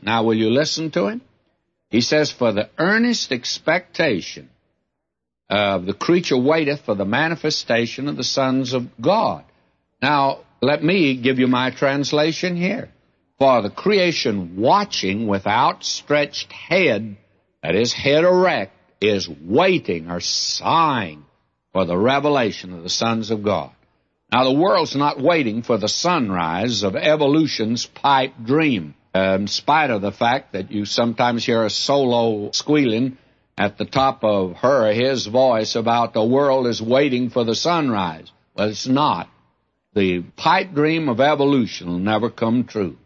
Now, will you listen to him? He says, for the earnest expectation of the creature waiteth for the manifestation of the sons of God. Now, let me give you my translation here. For the creation watching with outstretched head, that is, head erect, is waiting or sighing for the revelation of the sons of God. Now, the world's not waiting for the sunrise of evolution's pipe dream. In spite of the fact that you sometimes hear a solo squealing at the top of her or his voice about the world is waiting for the sunrise. Well, it's not. The pipe dream of evolution will never come true.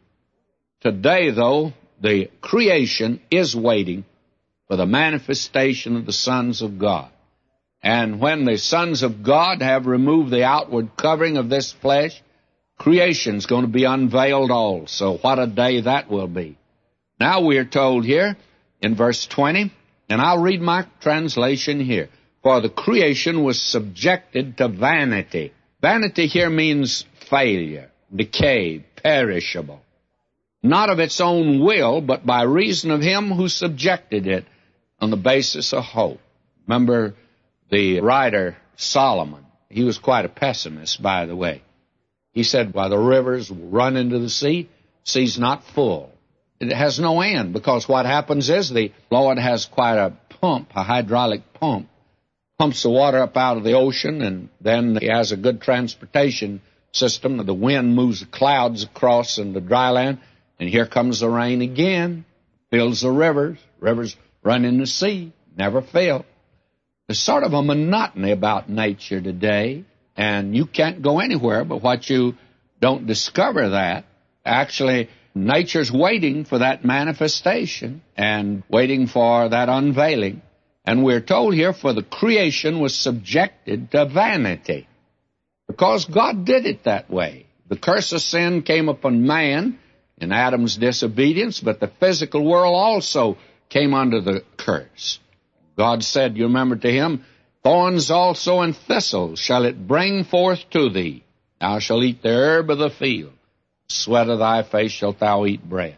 Today, though, the creation is waiting for the manifestation of the sons of God. And when the sons of God have removed the outward covering of this flesh, creation's going to be unveiled also. What a day that will be. Now we're told here in verse 20, and I'll read my translation here. For the creation was subjected to vanity. Vanity here means failure, decay, perishable. Not of its own will, but by reason of him who subjected it on the basis of hope. Remember the writer Solomon. He was quite a pessimist, by the way. He said, while the rivers run into the sea, sea's not full. It has no end, because what happens is the Lord has quite a pump, a hydraulic pump, pumps the water up out of the ocean, and then he has a good transportation system. The wind moves the clouds across in the dry land, and here comes the rain again, fills the rivers. Rivers run in the sea, never fail. There's sort of a monotony about nature today, and you can't go anywhere but what you don't discover that. Actually, nature's waiting for that manifestation and waiting for that unveiling. And we're told here, for the creation was subjected to vanity, because God did it that way. The curse of sin came upon man in Adam's disobedience, but the physical world also came under the curse. God said, you remember to him, thorns also and thistles shall it bring forth to thee. Thou shalt eat the herb of the field. Sweat of thy face shalt thou eat bread.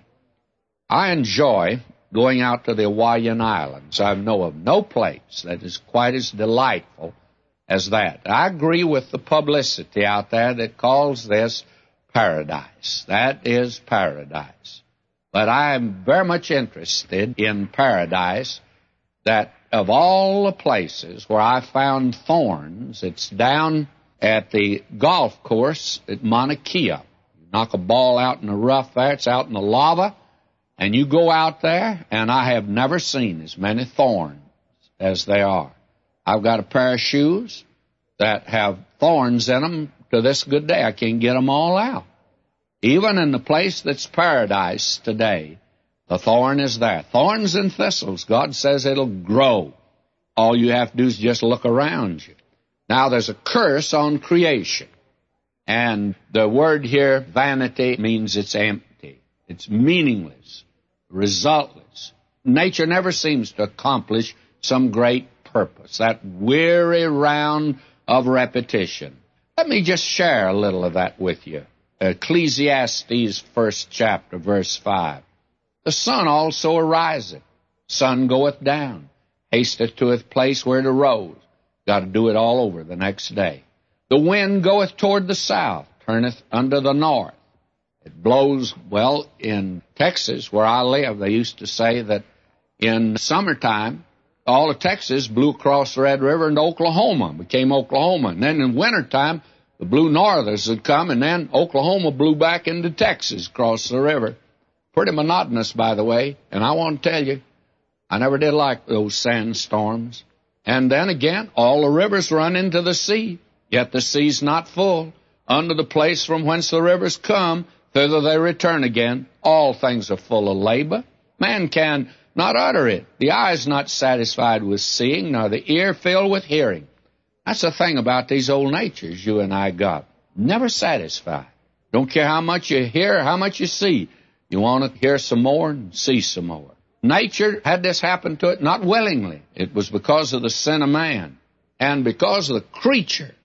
I enjoy going out to the Hawaiian Islands. I know of no place that is quite as delightful as that. I agree with the publicity out there that calls this paradise. That is paradise. But I am very much interested in paradise, that of all the places where I found thorns, it's down at the golf course at Mauna Kea. You knock a ball out in the rough there, it's out in the lava, and you go out there, and I have never seen as many thorns as there are. I've got a pair of shoes that have thorns in them to this good day. I can't get them all out. Even in the place that's paradise today, the thorn is there. Thorns and thistles, God says it'll grow. All you have to do is just look around you. Now, there's a curse on creation. And the word here, vanity, means it's empty. It's meaningless, resultless. Nature never seems to accomplish some great purpose, that weary round of repetition. Let me just share a little of that with you. Ecclesiastes, first chapter, verse 5. The sun also ariseth, sun goeth down, hasteth to its place where it arose. Got to do it all over the next day. The wind goeth toward the south, turneth unto the north. It blows, well, in Texas, where I live, they used to say that in summertime, all of Texas blew across the Red River into Oklahoma, became Oklahoma. And then in wintertime, the blue northers would come, and then Oklahoma blew back into Texas across the river. Pretty monotonous, by the way, and I want to tell you, I never did like those sandstorms. And then again, all the rivers run into the sea, yet the sea's not full. Unto the place from whence the rivers come, thither they return again. All things are full of labor. Man can not utter it. The eye is not satisfied with seeing, nor the ear filled with hearing. That's the thing about these old natures you and I got. Never satisfied. Don't care how much you hear, how much you see. You want to hear some more and see some more. Nature had this happen to it not willingly. It was because of the sin of man. And because the creature